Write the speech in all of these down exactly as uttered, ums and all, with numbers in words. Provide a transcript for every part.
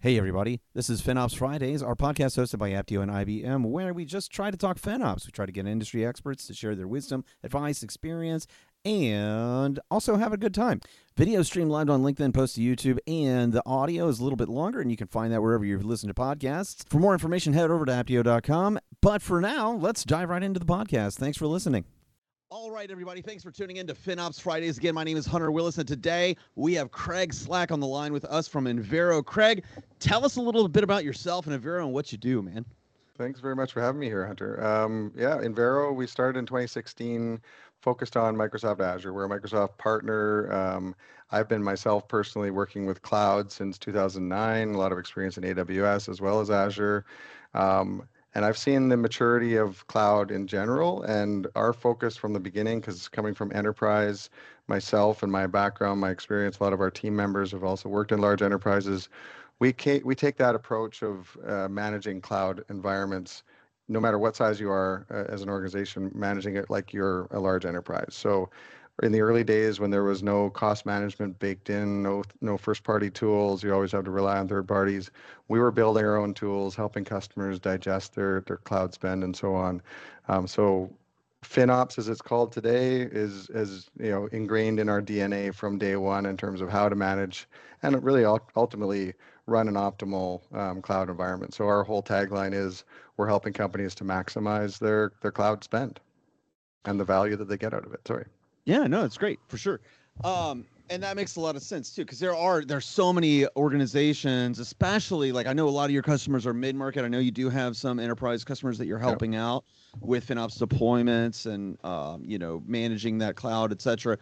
Hey everybody, this is FinOps Fridays, our podcast hosted by Aptio and I B M, where we just try to talk FinOps. We try to get industry experts to share their wisdom, advice, experience, and also have a good time. Video stream live on LinkedIn, post to YouTube, and the audio is a little bit longer, and you can find that wherever you listen to podcasts. For more information, head over to aptio dot com. But for now, let's dive right into the podcast. Thanks for listening. All right, everybody. Thanks for tuning in to FinOps Fridays. Again, my name is Hunter Willis, and today we have Craig Slack on the line with us from Enviro. Craig, tell us a little bit about yourself and Enviro and what you do, man. Thanks very much for having me here, Hunter. Um, yeah, Enviro, we started in twenty sixteen, focused on Microsoft Azure. We're a Microsoft partner. Um, I've been myself personally working with cloud since two thousand nine, a lot of experience in A W S as well as Azure. Um, And I've seen the maturity of cloud in general, and our focus from the beginning, because coming from enterprise, myself and my background, my experience, a lot of our team members have also worked in large enterprises. We ca- we take that approach of uh, managing cloud environments, no matter what size you are uh, as an organization, managing it like you're a large enterprise. So in the early days when there was no cost management baked in, no no first party tools, you always have to rely on third parties. We were building our own tools, helping customers digest their their cloud spend and so on. Um, so FinOps, as it's called today, is is you know ingrained in our D N A from day one in terms of how to manage and really ultimately run an optimal um, cloud environment. So our whole tagline is we're helping companies to maximize their their cloud spend and the value that they get out of it. Sorry. Yeah, no, it's great for sure. Um, and that makes a lot of sense too, because there are there's so many organizations, especially like I know a lot of your customers are mid market. I know you do have some enterprise customers that you're helping yep. out with FinOps deployments and um, you know managing that cloud, et cetera.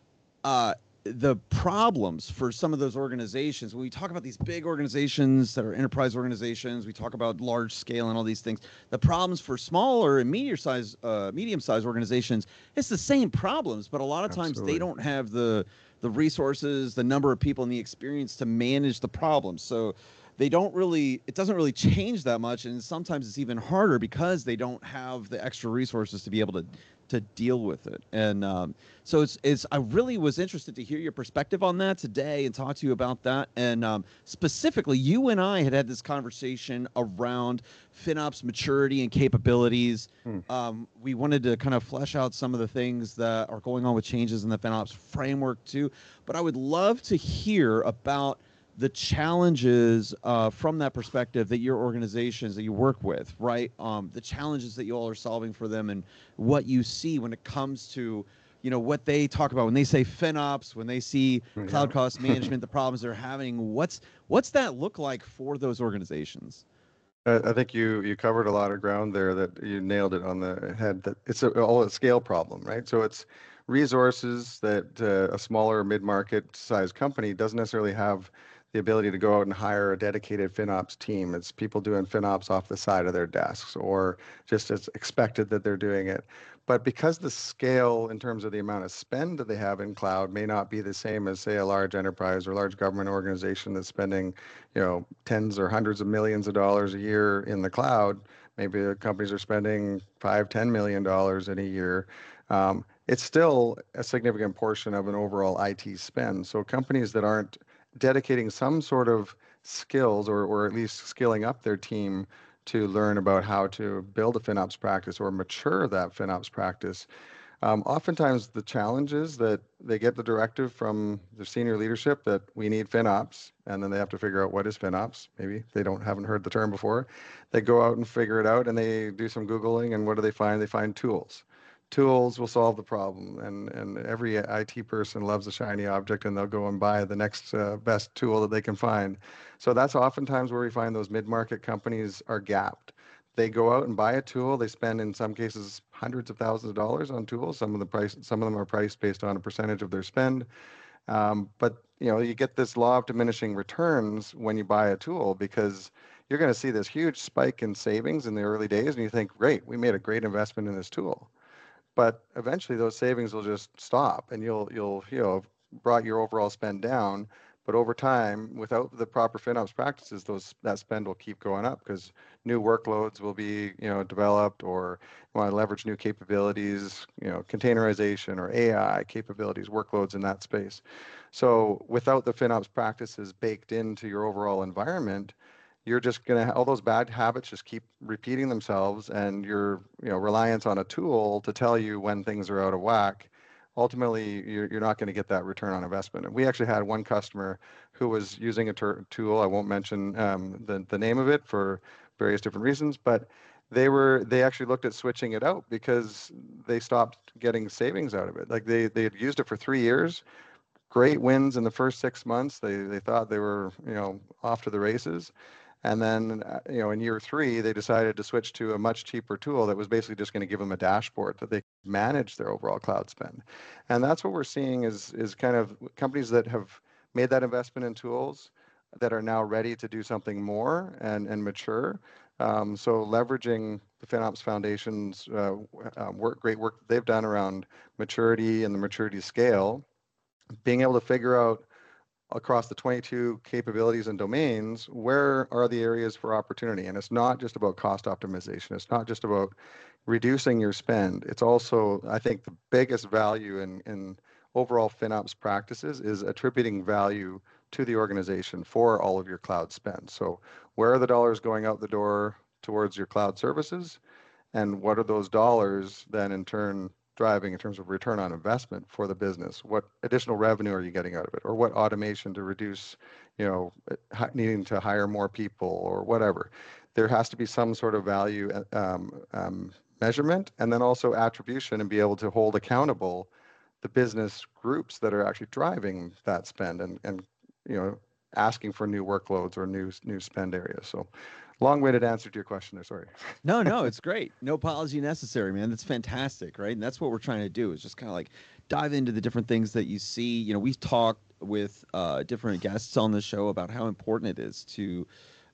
Uh, the problems for some of those organizations, when we talk about these big organizations that are enterprise organizations, we talk about large scale and all these things. The problems for smaller and medium size, uh, medium sized organizations, it's the same problems, but a lot of times Absolutely. They don't have the the resources, the number of people, and the experience to manage the problems. So they don't really, it doesn't really change that much, and sometimes it's even harder because they don't have the extra resources to be able to to deal with it. And um, so it's, it's, I really was interested to hear your perspective on that today and talk to you about that. And um, specifically, you and I had had this conversation around FinOps maturity and capabilities. Hmm. Um, we wanted to kind of flesh out some of the things that are going on with changes in the FinOps framework too. But I would love to hear about the challenges uh, from that perspective that your organizations that you work with, right? Um, the challenges that you all are solving for them and what you see when it comes to, you know, what they talk about when they say FinOps, when they see yeah. cloud cost management, the problems they're having. What's what's that look like for those organizations? I think you you covered a lot of ground there. That you nailed it on the head. That it's a, all a scale problem, right? So it's resources that uh, a smaller mid-market size company doesn't necessarily have the ability to go out and hire a dedicated FinOps team. It's people doing FinOps off the side of their desks, or just it's expected that they're doing it. But because the scale in terms of the amount of spend that they have in cloud may not be the same as, say, a large enterprise or large government organization that's spending, you know, tens or hundreds of millions of dollars a year in the cloud, maybe the companies are spending five, ten million dollars in a year. Um, it's still a significant portion of an overall I T spend. So companies that aren't dedicating some sort of skills or, or at least skilling up their team to learn about how to build a FinOps practice or mature that FinOps practice. Um, oftentimes the challenge is that they get the directive from the senior leadership that we need FinOps, and then they have to figure out what is FinOps. Maybe they don't haven't heard the term before. They go out and figure it out, and they do some Googling, and what do they find? They find tools. Tools will solve the problem, and, and every I T person loves a shiny object, and they'll go and buy the next uh, best tool that they can find. So that's oftentimes where we find those mid-market companies are gapped. They go out and buy a tool. They spend, in some cases, hundreds of thousands of dollars on tools. Some of the price, some of them are priced based on a percentage of their spend. Um, but you know, you get this law of diminishing returns when you buy a tool, because you're going to see this huge spike in savings in the early days, and you think, great, we made a great investment in this tool. But eventually those savings will just stop, and you'll you'll you know brought your overall spend down, But over time, without the proper FinOps practices, those that spend will keep going up because new workloads will be, you know, developed, or you want to leverage new capabilities, you know, containerization or A I capabilities, workloads in that space. So without the FinOps practices baked into your overall environment, you're just going to, all those bad habits just keep repeating themselves, and your, you know, reliance on a tool to tell you when things are out of whack, ultimately you're, you're not going to get that return on investment. And we actually had one customer who was using a tur- tool. I won't mention um, the, the name of it for various different reasons, but they were, they actually looked at switching it out because they stopped getting savings out of it. Like they, they had used it for three years, great wins in the first six months. They, they thought they were, you know, off to the races. And then, uh, you know, in year three, they decided to switch to a much cheaper tool that was basically just going to give them a dashboard that they could manage their overall cloud spend. And that's what we're seeing is is kind of companies that have made that investment in tools that are now ready to do something more and and mature. Um, so leveraging the FinOps Foundation's uh, uh, work, great work that they've done around maturity and the maturity scale, being able to figure out across the twenty-two capabilities and domains, where are the areas for opportunity? And it's not just about cost optimization. It's not just about reducing your spend. It's also, I think, the biggest value in, in overall FinOps practices is attributing value to the organization for all of your cloud spend. So where are the dollars going out the door towards your cloud services? And what are those dollars then in turn driving in terms of return on investment for the business? What additional revenue are you getting out of it? Or what automation to reduce, you know, needing to hire more people or whatever? There has to be some sort of value um, um, measurement, and then also attribution, and be able to hold accountable the business groups that are actually driving that spend, and, and you know, asking for new workloads or new new spend areas. So long-winded answer to your question there, sorry. No, no, it's great. No apology necessary, man. That's fantastic, right? And that's what we're trying to do is just kind of like dive into the different things that you see. You know, we've talked with uh, different guests on the show about how important it is to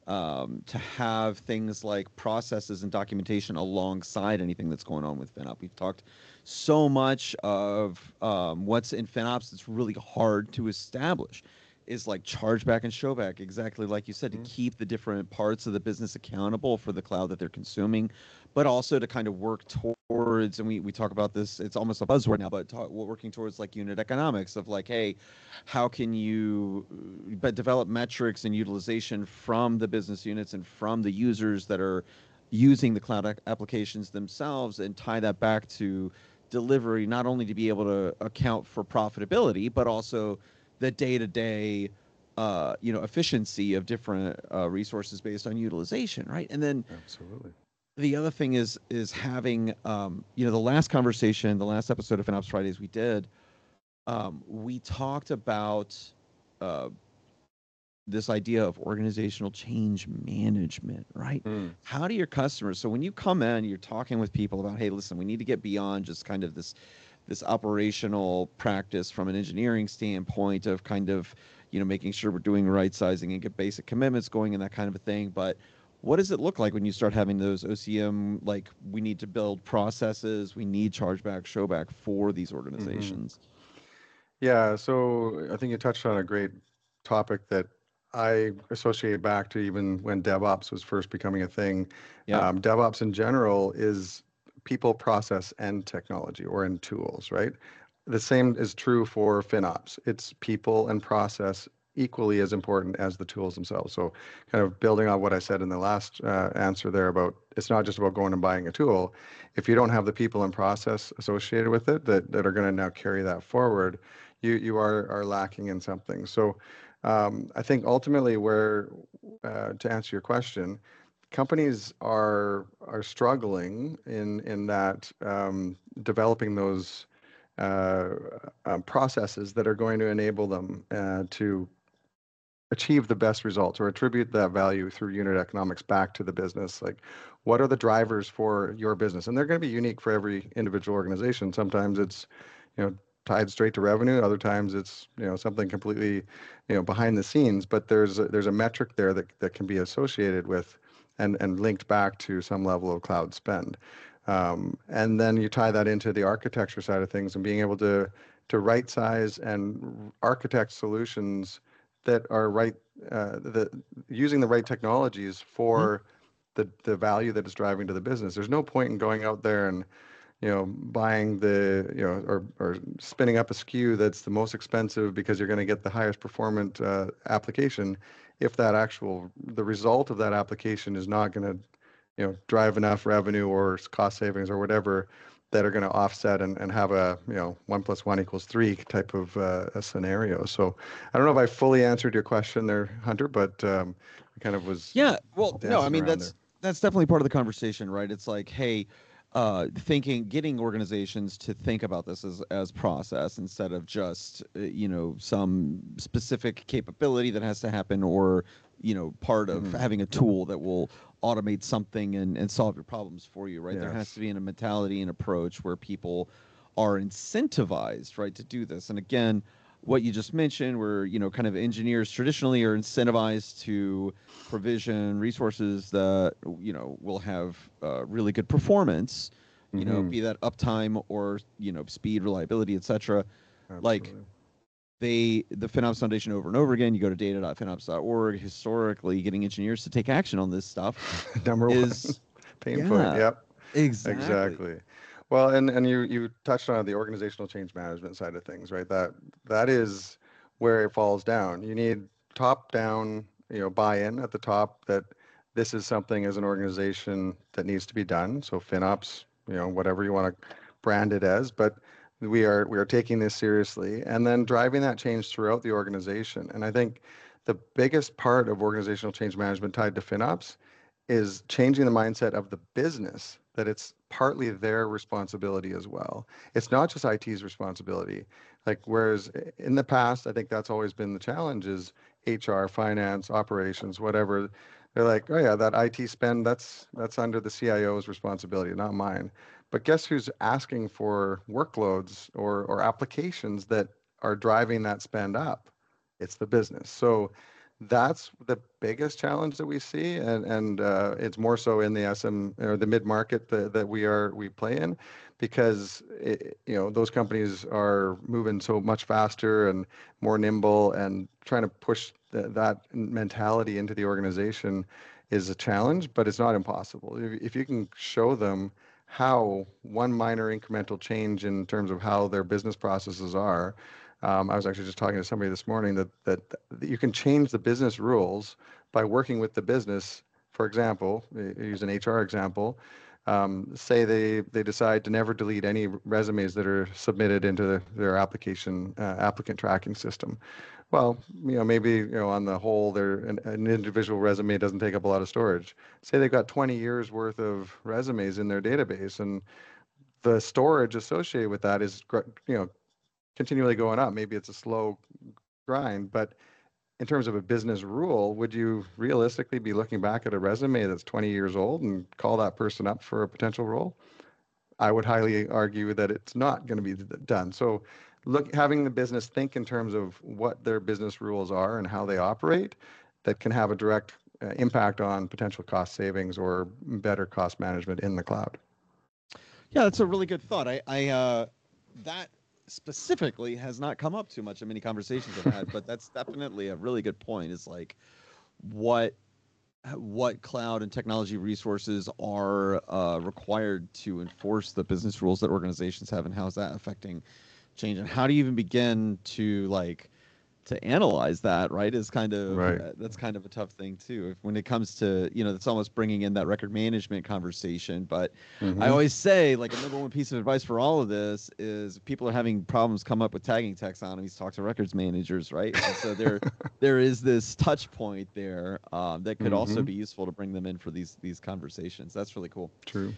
um, to have things like processes and documentation alongside anything that's going on with FinOps. We've talked so much of um, what's in FinOps that's really hard to establish is like chargeback and showback, exactly like you said, to Mhm. keep the different parts of the business accountable for the cloud that they're consuming, but also to kind of work towards, and we, we talk about this, it's almost a buzzword now, but talk, working towards like unit economics of like, hey, how can you uh, but develop metrics and utilization from the business units and from the users that are using the cloud applications themselves, and tie that back to delivery, not only to be able to account for profitability, but also the day-to-day uh, you know, efficiency of different uh, resources based on utilization, right? And then Absolutely. the other thing is is having um, you know, the last conversation, the last episode of FinOps Fridays we did, um, we talked about uh, this idea of organizational change management, right? Mm. How do your customers, so when you come in, you're talking with people about, hey, listen, we need to get beyond just kind of this this operational practice from an engineering standpoint of kind of, you know, making sure we're doing right sizing and get basic commitments going and that kind of a thing. But what does it look like when you start having those O C M, like we need to build processes, we need chargeback, showback for these hmm organizations? Yeah, so I think you touched on a great topic that I associate back to even when DevOps was first becoming a thing. Yeah. Um, DevOps in general is people, process, and technology, or in tools, right? The same is true for FinOps. It's people and process equally as important as the tools themselves. So, kind of building on what I said in the last uh, answer there about it's not just about going and buying a tool. If you don't have the people and process associated with it that, that are going to now carry that forward, you you are are lacking in something. So um, I think ultimately where uh, to answer your question, companies are are struggling in in that um, developing those uh, uh, processes that are going to enable them uh, to achieve the best results or attribute that value through unit economics back to the business. Like, what are the drivers for your business? And they're going to be unique for every individual organization. Sometimes it's, you know, tied straight to revenue. Other times it's, you know, something completely, you know, behind the scenes. But there's a, there's a metric there that, that can be associated with and, and linked back to some level of cloud spend. Um, and then you tie that into the architecture side of things and being able to to right size and architect solutions that are right, uh, the using the right technologies for the the value that it's driving to the business. There's no point in going out there and you know buying the you know or or spinning up a S K U that's the most expensive because you're going to get the highest performant uh, application if that actual the result of that application is not going to you know drive enough revenue or cost savings or whatever that are going to offset and, and have a you know one plus one equals three type of uh, a scenario. So I don't know if I fully answered your question there, Hunter, but um, I kind of was Yeah, well, no, I dancing mean around that's there. that's definitely part of the conversation, right? It's like, hey, uh, thinking, getting organizations to think about this as as process instead of just uh, you know some specific capability that has to happen, or you know part of Hmm. having a tool that will automate something and and solve your problems for you, right? There has Yes. to be a mentality and approach where people are incentivized, right, to do this. And again, what you just mentioned, where you know kind of engineers traditionally are incentivized to provision resources that you know will have uh, really good performance, you know, Hmm. be that uptime or you know speed, reliability, et cetera. Like Absolutely. they, the FinOps Foundation over and over again. You go to data dot finops dot org. Historically, getting engineers to take action on this stuff Number one is, pain point. yeah, Yep. exactly. Exactly. Well, and and you you touched on the organizational change management side of things, right? That that is where it falls down. You need top down, you know, buy-in at the top that this is something as an organization that needs to be done. So FinOps, you know, whatever you want to brand it as, but we are we are taking this seriously and then driving that change throughout the organization. And I think the biggest part of organizational change management tied to FinOps is changing the mindset of the business that it's partly their responsibility as well. It's not just I T's responsibility. Like whereas in the past, I think that's always been the challenge is H R, finance, operations, whatever. They're like, oh yeah, that I T spend that's that's under the C I O's responsibility, not mine. But guess who's asking for workloads or or applications that are driving that spend up? It's the business. So that's the biggest challenge that we see, and and uh, it's more so in the S M or the mid market that, that we are we play in, because it, you know those companies are moving so much faster and more nimble, and trying to push th- that mentality into the organization is a challenge, but it's not impossible. If, if you can show them how one minor incremental change in terms of how their business processes are. Um, I was actually just talking to somebody this morning that, that that you can change the business rules by working with the business. For example, uh, use an H R example. Um, say they, they decide to never delete any resumes that are submitted into their application uh, applicant tracking system. Well, you know, maybe you know on the whole, their an, an individual resume doesn't take up a lot of storage. Say they've got twenty years worth of resumes in their database, and the storage associated with that is you know continually going up. Maybe it's a slow grind, but in terms of a business rule, would you realistically be looking back at a resume that's twenty years old and call that person up for a potential role? I would highly argue that it's not going to be done. So look, having the business think in terms of what their business rules are and how they operate, that can have a direct uh, impact on potential cost savings or better cost management in the cloud. Yeah, that's a really good thought. I, I uh, that specifically has not come up too much in many conversations I've had, but that's definitely a really good point. Is like what what cloud and technology resources are uh, required to enforce the business rules that organizations have, and how is that affecting change, and how do you even begin to like to analyze that, right, is kind of Right. uh, that's kind of a tough thing too. If, when it comes to, you know, that's almost bringing in that record management conversation. But I Mm-hmm. always say, like, a number one piece of advice for all of this is if people are having problems come up with tagging taxonomies, talk to records managers, right? And so there there is this touch point there um, that could also Mm-hmm. be useful to bring them in for these these conversations. That's really cool. True.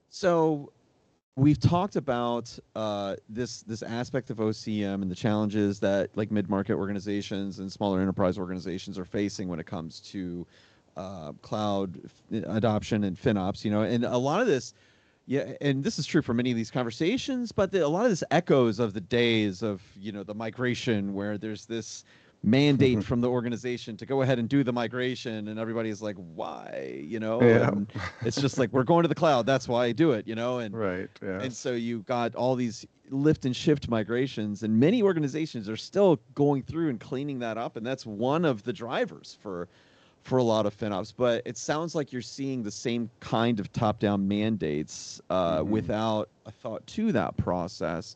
So we've talked about uh, this this aspect of O C M and the challenges that like mid-market organizations and smaller enterprise organizations are facing when it comes to uh, cloud f- adoption and FinOps. You know, and a lot of this, yeah, and this is true for many of these conversations, but the, a lot of this echoes of the days of you know the migration where there's this mandate from the organization to go ahead and do the migration, and everybody's like, why, you know? Yeah. And it's just like, we're going to the cloud, that's why I do it, you know? And Right. and Yes. so you got all these lift and shift migrations, and many organizations are still going through and cleaning that up, and that's one of the drivers for for a lot of FinOps. But it sounds like you're seeing the same kind of top-down mandates uh, Mhm. without a thought to that process.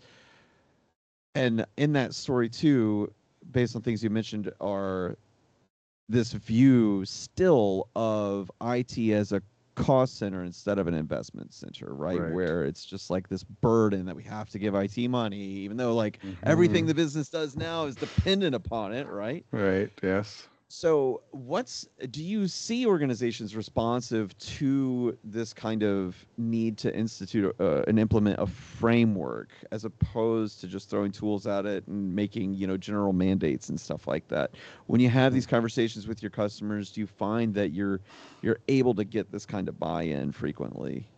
And in that story too, based on things you mentioned, are this view still of I T as a cost center instead of an investment center, right? Right. Where it's just like this burden that we have to give I T money, even though like everything Mhm. the business does now is dependent upon it, right? Right. Yes. So, what's do you see organizations responsive to this kind of need to institute uh, and implement a framework as opposed to just throwing tools at it and making, you know, general mandates and stuff like that? When you have Mhm. these conversations with your customers, do you find that you're you're able to get this kind of buy-in frequently?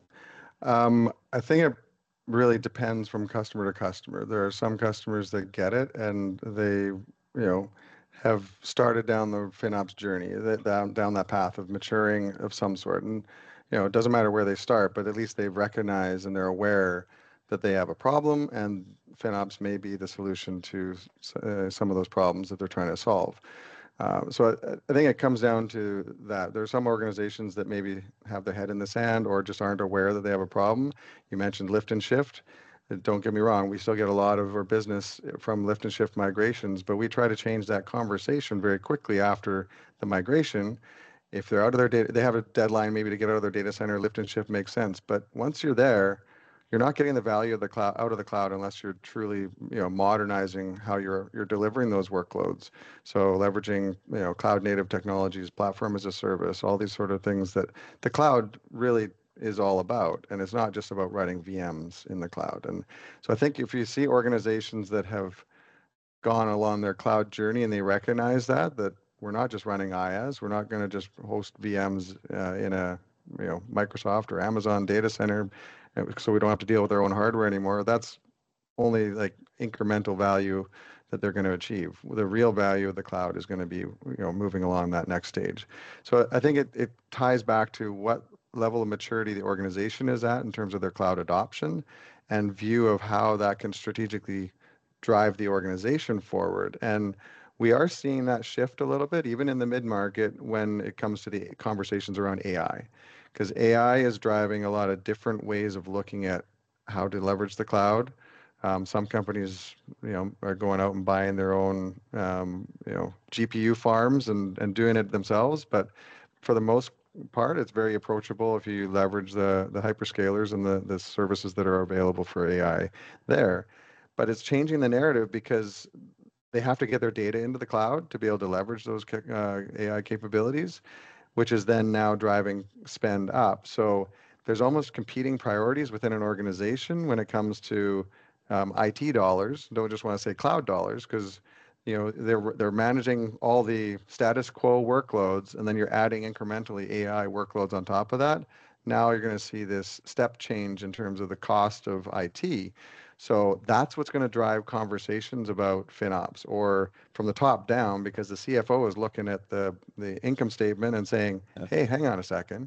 Um, I think it really depends from customer to customer. There are some customers that get it and they, you know, have started down the FinOps journey, that down down that path of maturing of some sort. And, you know, it doesn't matter where they start, but at least they've recognized and they're aware that they have a problem, and FinOps may be the solution to s- uh, some of those problems that they're trying to solve. Uh, so I, I think it comes down to that. There are some organizations that maybe have their head in the sand or just aren't aware that they have a problem. You mentioned lift and shift. Uh, Don't get me wrong, we still get a lot of our business from lift and shift migrations, but we try to change that conversation very quickly after the migration. If they're out of their data, they have a deadline maybe to get out of their data center, lift and shift makes sense. But once you're there, you're not getting the value of the cloud out of the cloud unless you're truly, you know, modernizing how you're you're delivering those workloads. So leveraging, you know, cloud native technologies, platform as a service, all these sort of things that the cloud really is all about. And it's not just about running V Ms in the cloud. And so I think if you see organizations that have gone along their cloud journey and they recognize that that we're not just running IaaS, we're not going to just host V Ms uh, in a, you know, Microsoft or Amazon data center, uh, so we don't have to deal with our own hardware anymore. That's only like incremental value that they're going to achieve. The real value of the cloud is going to be, you know, moving along that next stage. So I think it, it ties back to what level of maturity the organization is at in terms of their cloud adoption and view of how that can strategically drive the organization forward. And we are seeing that shift a little bit, even in the mid-market when it comes to the conversations around A I, because A I is driving a lot of different ways of looking at how to leverage the cloud. Um, some companies, you know, are going out and buying their own, um, you know, G P U farms and, and doing it themselves. But for the most part, it's very approachable if you leverage the the hyperscalers and the the services that are available for A I there. But it's changing the narrative because they have to get their data into the cloud to be able to leverage those uh, A I capabilities, which is then now driving spend up. So there's almost competing priorities within an organization when it comes to um, I T dollars. Don't just want to say cloud dollars because, you know, they're they're managing all the status quo workloads, and then you're adding incrementally A I workloads on top of that. Now you're going to see this step change in terms of the cost of I T. So that's what's going to drive conversations about FinOps or from the top down, because the C F O is looking at the the income statement and saying, Yeah. "Hey, hang on a second."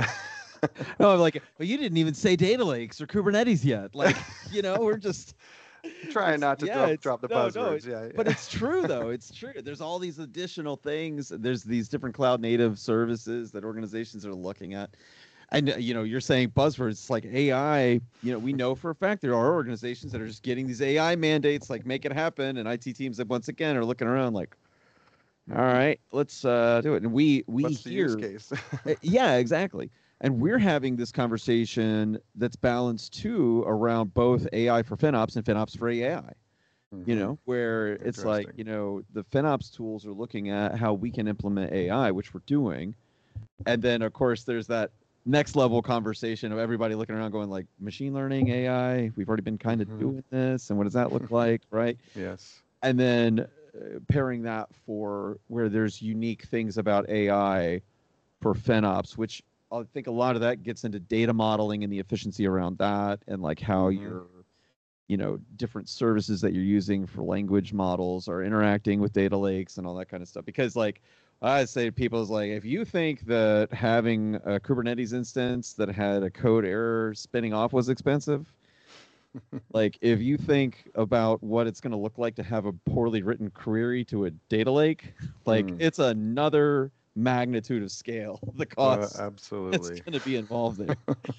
No, I'm like, but you didn't even say data lakes or Kubernetes yet. Like, you know, we're just Trying it's not to yeah, drop it's drop the no, no, buzzwords. Yeah, but yeah. it's true though. It's true. There's all these additional things. There's these different cloud native services that organizations are looking at. And uh, you know, you're saying buzzwords like A I, you know, we know for a fact there are organizations that are just getting these A I mandates, like make it happen. And I T teams that once again are looking around like, all Mhm. right, let's uh, do it. And we we What's the use hear case? uh, yeah, exactly. And we're having this conversation that's balanced too around both A I for FinOps and FinOps for A I. You Hmm. know, where it's like, Interesting. you know, the FinOps tools are looking at how we can implement A I, which we're doing. And then, of course, there's that next level conversation of everybody looking around going like, machine learning, A I, we've already been kind of Hmm. doing this. And what does that look like? Right. Yes. And then uh, pairing that for where there's unique things about A I for FinOps, which I think a lot of that gets into data modeling and the efficiency around that, and like how Hmm. you're you know, different services that you're using for language models or interacting with data lakes and all that kind of stuff. Because like I say to people is like, if you think that having a Kubernetes instance that had a code error spinning off was expensive, like if you think about what it's going to look like to have a poorly written query to a data lake, like Mm. it's another magnitude of scale, the Uh, cost that's absolutely. going to be involved there.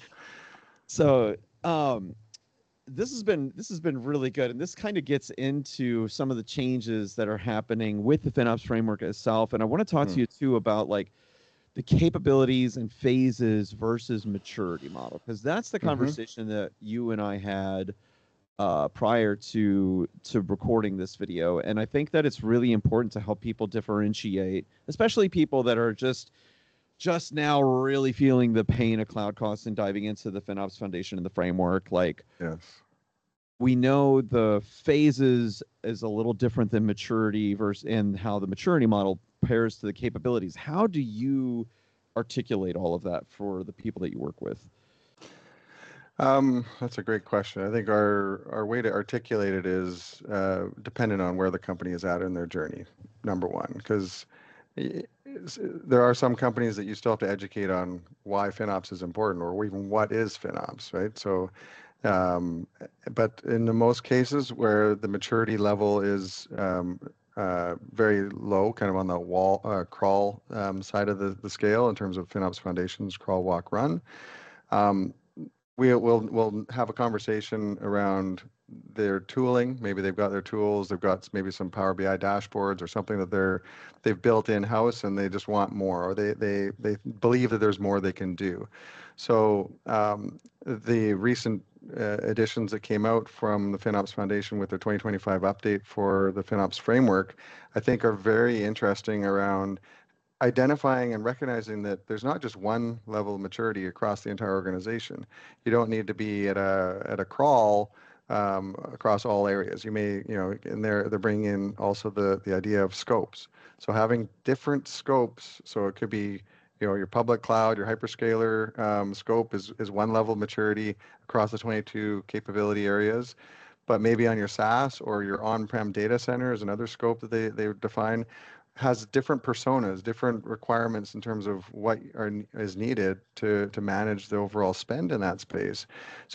So, um, this has been this has been really good, and this kind of gets into some of the changes that are happening with the FinOps framework itself. And I want to talk to Mm. you too about like the capabilities and phases versus maturity model, because that's the Mm-hmm. conversation that you and I had uh, prior to to recording this video. And I think that it's really important to help people differentiate, especially people that are just just now really feeling the pain of cloud costs and diving into the FinOps Foundation and the framework. Like Yes. we know the phases is a little different than maturity versus and how the maturity model pairs to the capabilities. How do you articulate all of that for the people that you work with? Um, that's a great question. I think our our way to articulate it is uh, dependent on where the company is at in their journey. Number one, because there are some companies that you still have to educate on why FinOps is important, or even what is FinOps, right? So, um, but in the most cases where the maturity level is um, uh, very low, kind of on the wall uh, crawl um, side of the, the scale in terms of FinOps foundations, crawl, walk, run. Um, we will we'll have a conversation around their tooling. Maybe they've got their tools, they've got maybe some Power B I dashboards or something that they're they've built in house, and they just want more, or they they they believe that there's more they can do. So um, the recent uh, additions that came out from the FinOps Foundation with their twenty twenty-five update for the FinOps framework, I think are very interesting around identifying and recognizing that there's not just one level of maturity across the entire organization. You don't need to be at a at a crawl um, across all areas. You may, you know, and they're they're bringing in also the the idea of scopes. So having different scopes. So it could be, you know, your public cloud, your hyperscaler um, scope is is one level of maturity across the twenty-two capability areas. But maybe on your SaaS or your on-prem data center is another scope that they they define, has different personas, different requirements in terms of what are, is needed to, to manage the overall spend in that space.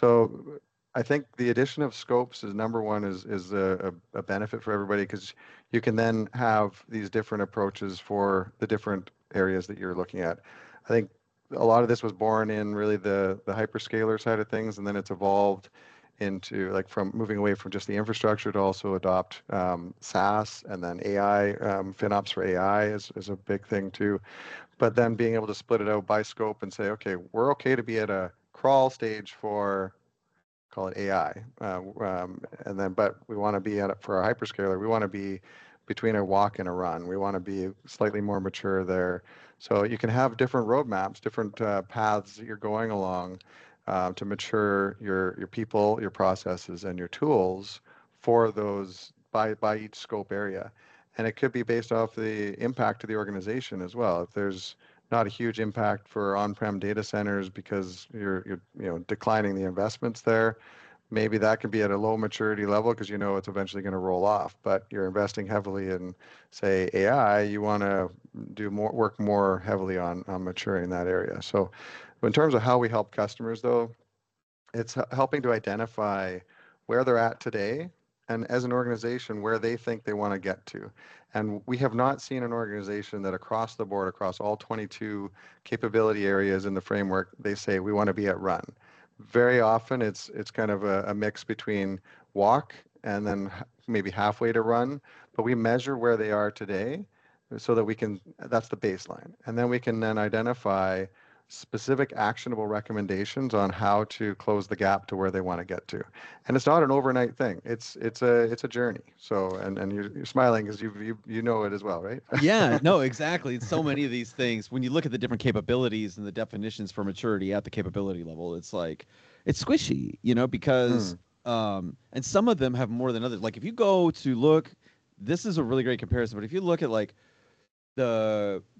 So I think the addition of scopes is number one is, is a, a benefit for everybody, because you can then have these different approaches for the different areas that you're looking at. I think a lot of this was born in really the, the hyperscaler side of things, and then it's evolved into like from moving away from just the infrastructure to also adopt um, SaaS, and then A I, um, FinOps for A I is, is a big thing too. But then being able to split it out by scope and say, okay, we're okay to be at a crawl stage for, call it A I, uh, um, and then but we want to be at it for our hyperscaler. We want to be between a walk and a run. We want to be slightly more mature there. So you can have different roadmaps, different uh, paths that you're going along uh, to mature your your people, your processes, and your tools for those by by each scope area. And it could be based off the impact to the organization as well. If there's not a huge impact for on-prem data centers because you're you're you know declining the investments there, maybe that could be at a low maturity level because you know it's eventually going to roll off. But you're investing heavily in, say, A I, you want to do more work more heavily on on maturing that area. So in terms of how we help customers, though, it's helping to identify where they're at today, and as an organization where they think they want to get to. And we have not seen an organization that across the board, across all twenty-two capability areas in the framework, they say we want to be at run. Very often it's it's kind of a, a mix between walk and then maybe halfway to run, but we measure where they are today so that we can, that's the baseline. And then we can then identify specific actionable recommendations on how to close the gap to where they want to get to. And it's not an overnight thing. It's it's a it's a journey. So and and you're, you're smiling because you you you know it as well, right? Yeah, no, exactly. It's so many of these things. When you look at the different capabilities and the definitions for maturity at the capability level, it's like it's squishy, you know, because Mm, um and some of them have more than others. Like if you go to look, this is a really great comparison, but if you look at like the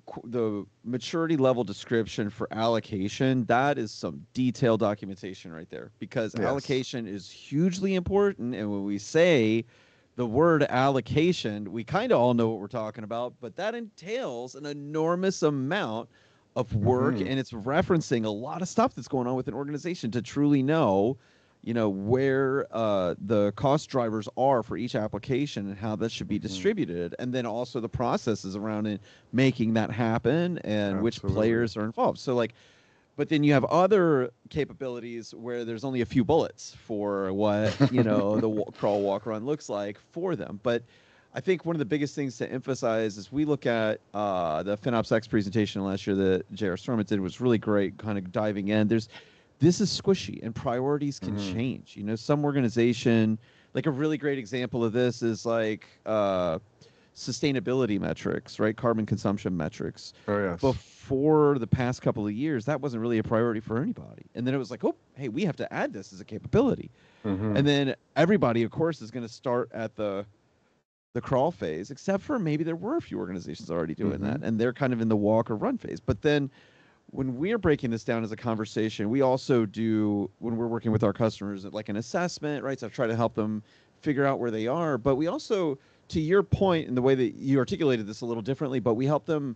qu- the maturity level description for allocation, that is some detailed documentation right there, because Yes. allocation is hugely important. And when we say the word allocation, we kind of all know what we're talking about, but that entails an enormous amount of work, Hmm. and it's referencing a lot of stuff that's going on with an organization to truly know, you know, where uh, the cost drivers are for each application and how that should be Hmm. distributed, and then also the processes around it making that happen and which Absolutely. players are involved. So like, but then you have other capabilities where there's only a few bullets for what, you know, the wa- crawl, walk, run looks like for them. But I think one of the biggest things to emphasize is we look at uh, the FinOps X presentation last year that J R. Stormont did was really great, kind of diving in. There's this is squishy and priorities can Hmm. change. You know, some organization, like a really great example of this is like uh, sustainability metrics, right? Carbon consumption metrics. Oh, yes. Before the past couple of years, that wasn't really a priority for anybody. And then it was like, oh, hey, we have to add this as a capability. Hmm. And then everybody, of course, is going to start at the the crawl phase, except for maybe there were a few organizations already doing Hmm. that, and they're kind of in the walk or run phase. But then when we're breaking this down as a conversation, we also do when we're working with our customers like an assessment, right? So I try to help them figure out where they are. But we also, to your point, in the way that you articulated this a little differently, but we help them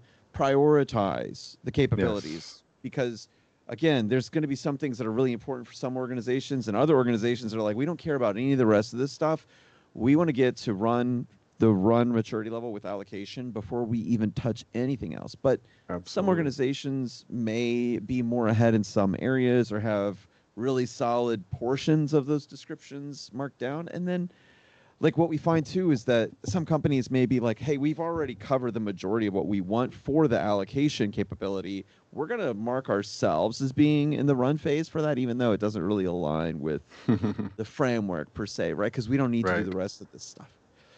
prioritize the Yes. capabilities because again, there's going to be some things that are really important for some organizations and other organizations that are like, we don't care about any of the rest of this stuff. We want to get to run the run maturity level with allocation before we even touch anything else. But some Absolutely. organizations may be more ahead in some areas or have really solid portions of those descriptions marked down. And then, like, what we find too is that some companies may be like, hey, we've already covered the majority of what we want for the allocation capability. We're going to mark ourselves as being in the run phase for that, even though it doesn't really align with the framework per se, right? Because we don't need to do Right. the rest of this stuff.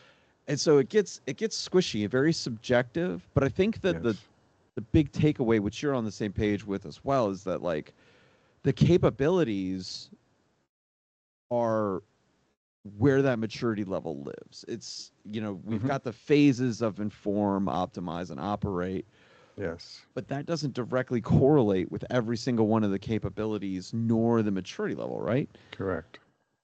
And so it gets it gets squishy and very subjective. But I think that the Yes. the big takeaway, which you're on the same page with as well, is that like the capabilities are where that maturity level lives. It's, you know, we've Hmm. got the phases of inform, optimize, and operate, Yes. but that doesn't directly correlate with every single one of the capabilities nor the maturity level, right? Correct.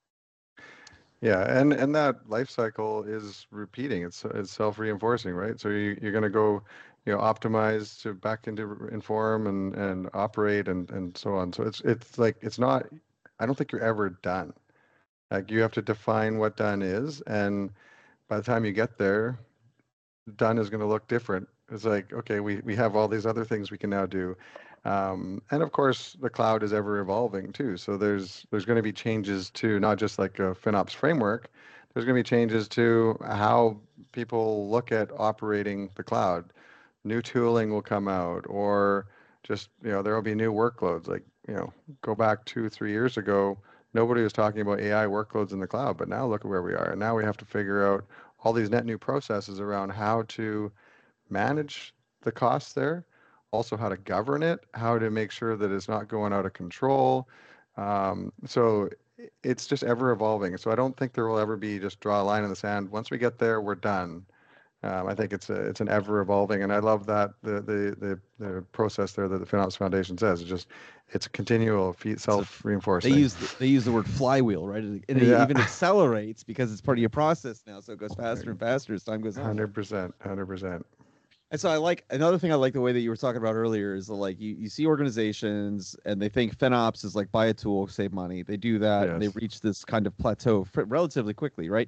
Yeah, and and that life cycle is repeating. It's it's self-reinforcing, right? So you, you're going to go, you know, optimize to back into r- inform and and operate and and so on. So it's it's like it's not. I don't think you're ever done. Like you have to define what done is, and by the time you get there, done is going to look different. It's like, okay, we, we have all these other things we can now do. Um, and of course, the cloud is ever evolving too. So there's there's going to be changes to not just like a FinOps framework. There's going to be changes to how people look at operating the cloud. New tooling will come out, or just, you know, there will be new workloads. Like, you know, go back two, three years ago, nobody was talking about A I workloads in the cloud, but now look at where we are. And now we have to figure out all these net new processes around how to manage the costs there, also how to govern it, how to make sure that it's not going out of control. Um, so it's just ever evolving. So I don't think there will ever be just draw a line in the sand. Once we get there, we're done. Um, I think it's a it's an ever evolving, and I love that the the the, the process there that the FinOps Foundation says. It's just it's a continual It's a self they reinforcing. use the, they use the word flywheel, right? And it Yeah, even accelerates because it's part of your process now, so it goes faster and faster as time goes on. hundred percent, hundred percent. And so I like another thing I like the way that you were talking about earlier is that, like you, you see organizations and they think FinOps is like buy a tool, save money. They do that and they Yes. reach this kind of plateau fr- relatively quickly, right?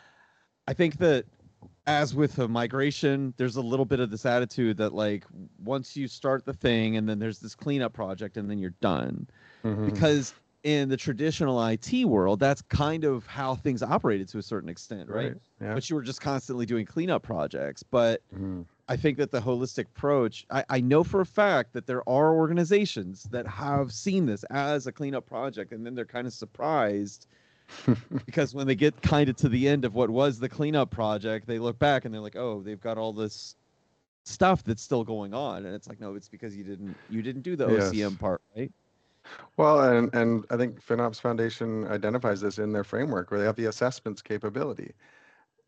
I think that as with a migration, there's a little bit of this attitude that like once you start the thing and then there's this cleanup project and then you're done. Hmm. Because in the traditional I T world, that's kind of how things operated to a certain extent, right? Right. Yeah. But you were just constantly doing cleanup projects. But Mhm. I think that the holistic approach, I, I know for a fact that there are organizations that have seen this as a cleanup project, and then they're kind of surprised because when they get kind of to the end of what was the cleanup project, they look back and they're like, oh, they've got all this stuff that's still going on, and it's like, no, it's because you didn't you didn't do the O C M Yes. part, right? Well, and and I think FinOps Foundation identifies this in their framework where they have the assessments capability.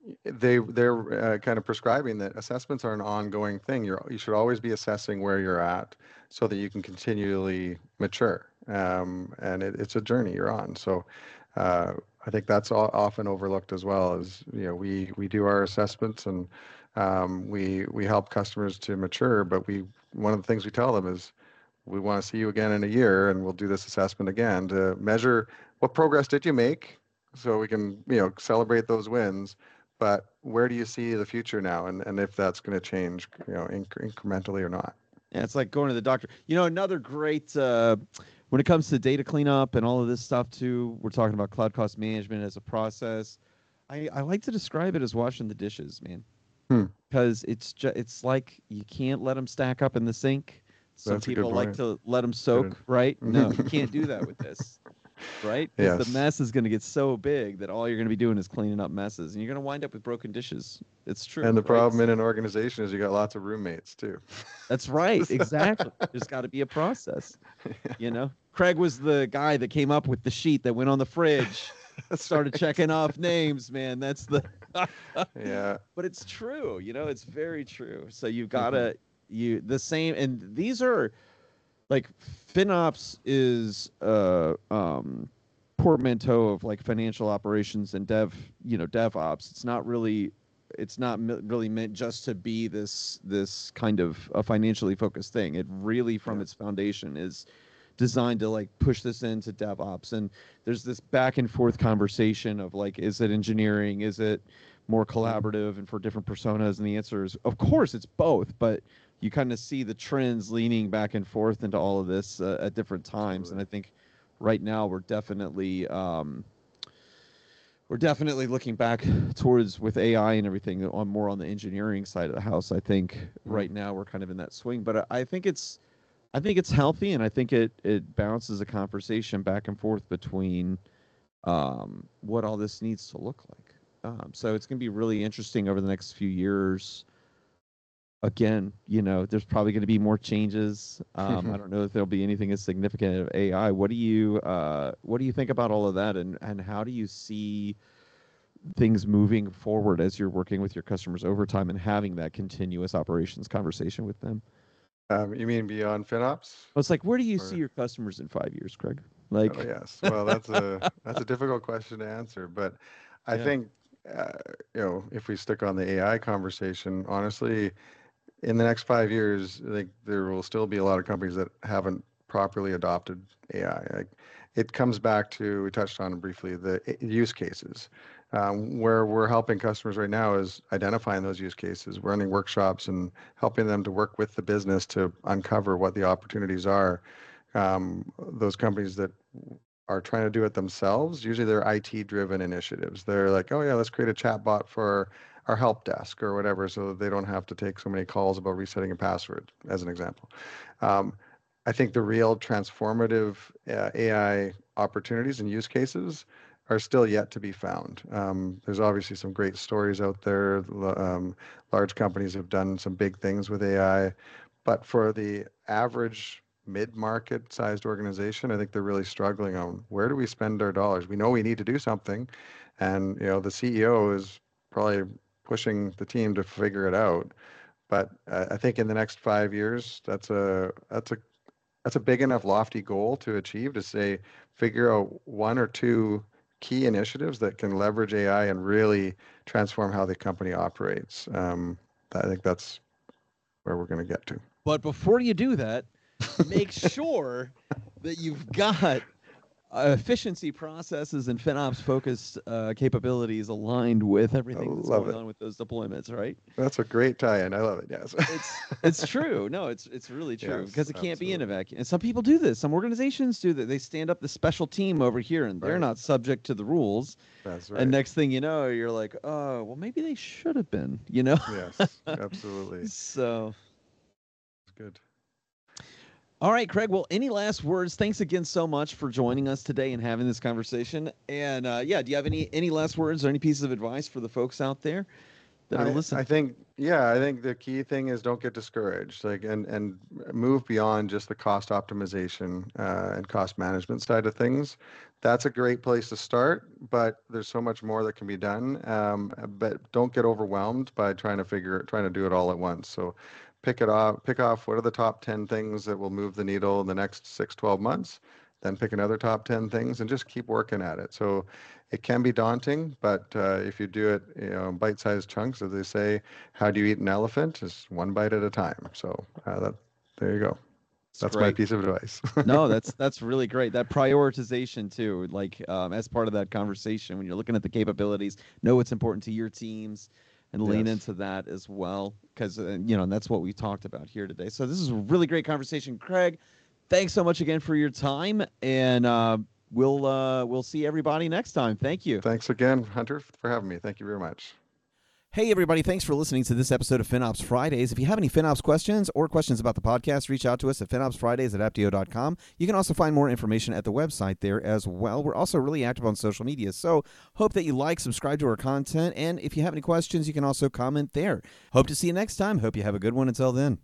they they're uh, kind of prescribing that assessments are an ongoing thing. You're you should always be assessing where you're at so that you can continually mature. Um, and it, it's a journey you're on. So uh, I think that's all, often overlooked as well. As you know, we we do our assessments and um, we we help customers to mature. But we one of the things we tell them is we want to see you again in a year, and we'll do this assessment again to measure what progress did you make, so we can you know celebrate those wins, but where do you see the future now, and, and if that's going to change, you know, inc- incrementally or not. Yeah, it's like going to the doctor. You know, another great uh, when it comes to data cleanup and all of this stuff too. We're talking about cloud cost management as a process. I, I like to describe it as washing the dishes, man, Hmm, because it's just it's like you can't let them stack up in the sink. Some that's a good people like point. to let them Good. soak, right? No, you can't do that with this. Right? Because the Yes. mess is going to get so big that all you're going to be doing is cleaning up messes, and you're going to wind up with broken dishes. It's And true, the right? problem in an organization is you got lots of roommates too. That's right. Exactly. There's got to be a process. You know, Craig was the guy that came up with the sheet that went on the fridge, That's started right. checking off names, man. That's the, Yeah. but it's true. You know, it's very true. So you've got Hmm. to, you, the same, and these are like FinOps is, uh, um, portmanteau of like financial operations and dev, you know, DevOps. It's not really, it's not mi- really meant just to be this this kind of a financially focused thing. It really, from Yeah. its foundation, is designed to like push this into DevOps. And there's this back and forth conversation of like, is it engineering? Is it more Mhm. collaborative and for different personas? And the answer is, of course, it's both. But you kind of see the trends leaning back and forth into all of this uh, at different times. And Absolutely. I think right now we're definitely um, we're definitely looking back towards with A I and everything on more on the engineering side of the house. I think Mhm. right now we're kind of in that swing, but I, I think it's I think it's healthy, and I think it it bounces a conversation back and forth between um, what all this needs to look like. Um, so it's going to be really interesting over the next few years. Again, you know, there's probably going to be more changes. Um, I don't know if there'll be anything as significant of A I. What do you uh, what do you think about all of that, and and how do you see things moving forward as you're working with your customers over time and having that continuous operations conversation with them? Um, you mean beyond FinOps? Well, it's like, where do you see Or your customers in five years, Craig? oh Like, yes. Well, that's a that's a difficult question to answer, but I yeah, think uh, you know if we stick on the A I conversation, honestly, in the next five years, I think there will still be a lot of companies that haven't properly adopted A I. Like, it comes back to, we touched on it briefly, the i- use cases. Um, where we're helping customers right now is identifying those use cases, we're running workshops and helping them to work with the business to uncover what the opportunities are. Um, those companies that are trying to do it themselves, usually they're I T driven initiatives. They're like, oh yeah, let's create a chat bot for our help desk or whatever so that they don't have to take so many calls about resetting a password, as an example. Um, I think the real transformative uh, A I opportunities and use cases are still yet to be found. Um, there's obviously some great stories out there. L- Um, large companies have done some big things with A I, but for the average mid-market sized organization, I think they're really struggling on where do we spend our dollars? We know we need to do something, and you know the C E O is probably pushing the team to figure it out. But uh, I think in the next five years, that's a that's a that's a big enough lofty goal to achieve to say figure out one or two key initiatives that can leverage A I and really transform how the company operates. Um, I think that's where we're going to get to. but before you do that, make sure that you've got uh, efficiency processes and FinOps focused uh, capabilities aligned with I everything that's love going it. on with those deployments, right? That's a great tie-in. I love it. Yes. It's it's true. No, it's it's really true Yes, because it can't be in a absolutely. vacuum. And some people do this. Some organizations do that. They stand up the special team over here, and they're Right. not subject to the rules. That's And right. next thing you know, you're like, oh, well, maybe they should have been. You know. Yes, absolutely. So, It's good. all right, Craig. Well, any last words? Thanks again so much for joining us today and having this conversation. And uh, yeah, do you have any any last words or any pieces of advice for the folks out there? that are I, listening. I think, yeah, I think the key thing is don't get discouraged, like, and and move beyond just the cost optimization uh, and cost management side of things. That's a great place to start, but there's so much more that can be done. Um, but don't get overwhelmed by trying to figure, trying to do it all at once. So pick it off, pick off what are the top ten things that will move the needle in the next six, twelve months, then pick another top ten things and just keep working at it. So it can be daunting, but uh, if you do it, you know, in bite-sized chunks, as they say, how do you eat an elephant? Just one bite at a time. So uh, that, there you go. It's That's my great. piece of advice. No, that's that's really great. That prioritization too, like um, as part of that conversation, when you're looking at the capabilities, know what's important to your teams, and lean Yes. into that as well, because uh, you know, and that's what we talked about here today. So this is a really great conversation, Craig. Thanks so much again for your time, and uh, we'll uh, we'll see everybody next time. Thank you. Thanks again, Hunter, for having me. Thank you very much. Hey, everybody. Thanks for listening to this episode of FinOps Fridays. If you have any FinOps questions or questions about the podcast, reach out to us at finopsfridays at aptio dot com. You can also find more information at the website there as well. We're also really active on social media, so hope that you like, subscribe to our content, and if you have any questions, you can also comment there. Hope to see you next time. Hope you have a good one until then.